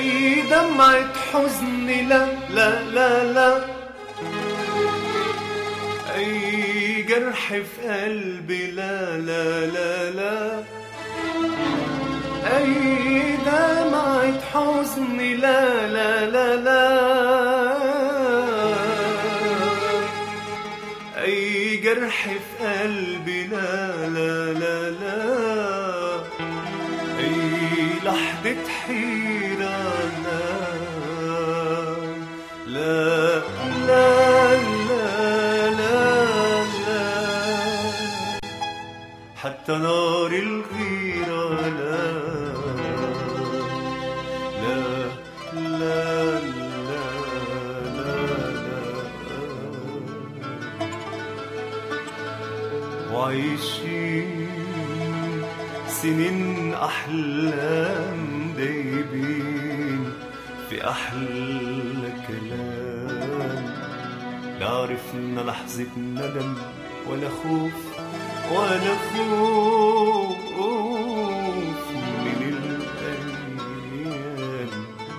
أي دمعة حزن لا لا لا لا، أي جرح في قلبي لا لا لا لا، أي دمعة حزن لا لا لا لا، أي جرح في قلبي لا لا لا لا، أي لحظة حيرة لا لا لا لا لا، حتى نار الغيرة لا لا لا لا لا لا، وعايشين سنين أحلام دايبين في أحلى كلام، لا عرفنا لحظة ندم ولا خوف ولا خوف من الأيام،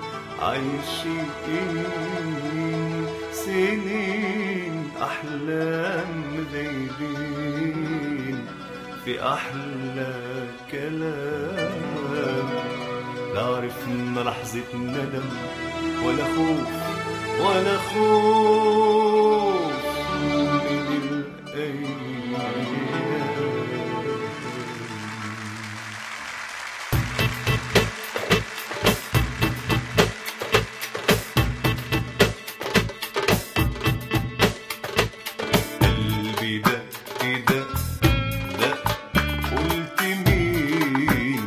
عايشين سنين أحلام ذايبين في أحلى كلام، لا عرفنا لحظة ندم ولا خوف ولا خوف من الأيام. قلبي دق دق دق، قلت مين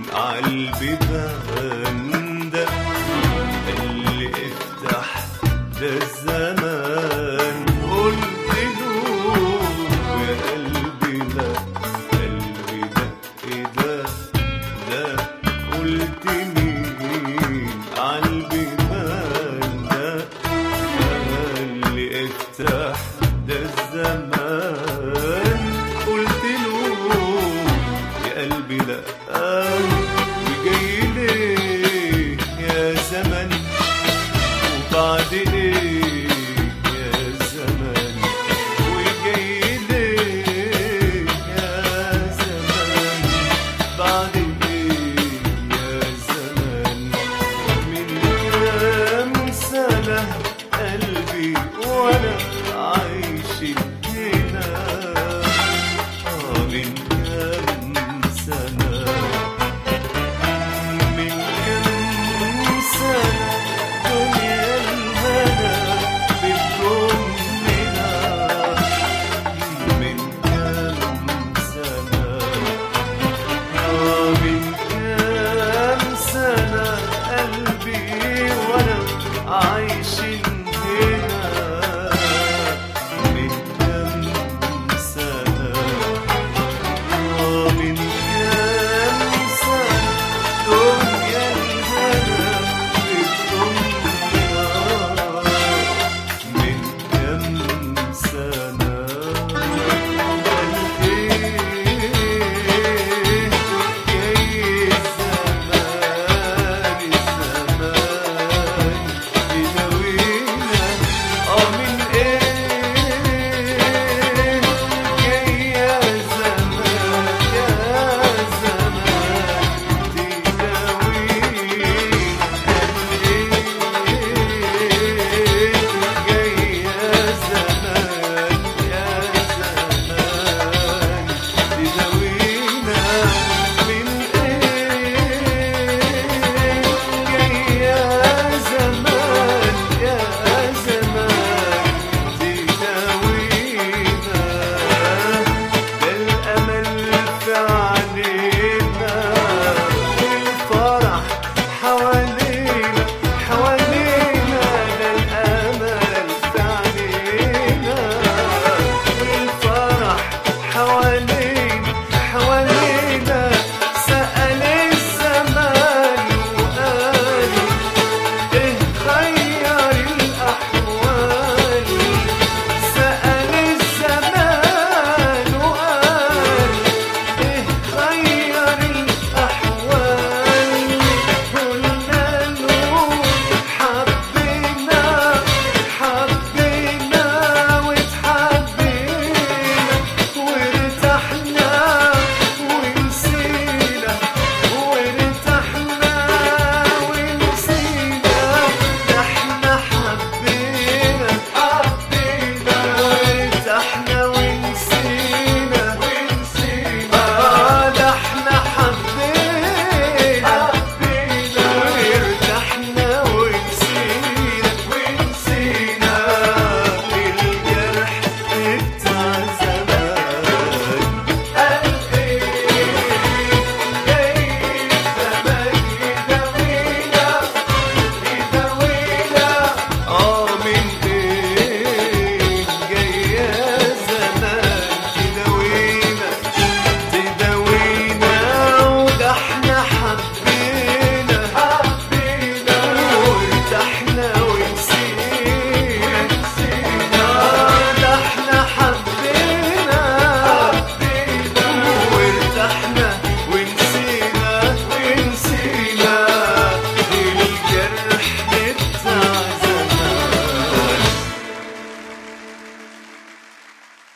عالبيبان ده، اللي افتح ده الزمان، قلت له يا قلبي لا، قلبي دق دق دق، قلت مين عالبيبان ده، اللي افتح ده الزمان، قلت له يا قلبي لا، وجاي ليه يا زمن وبعد ليه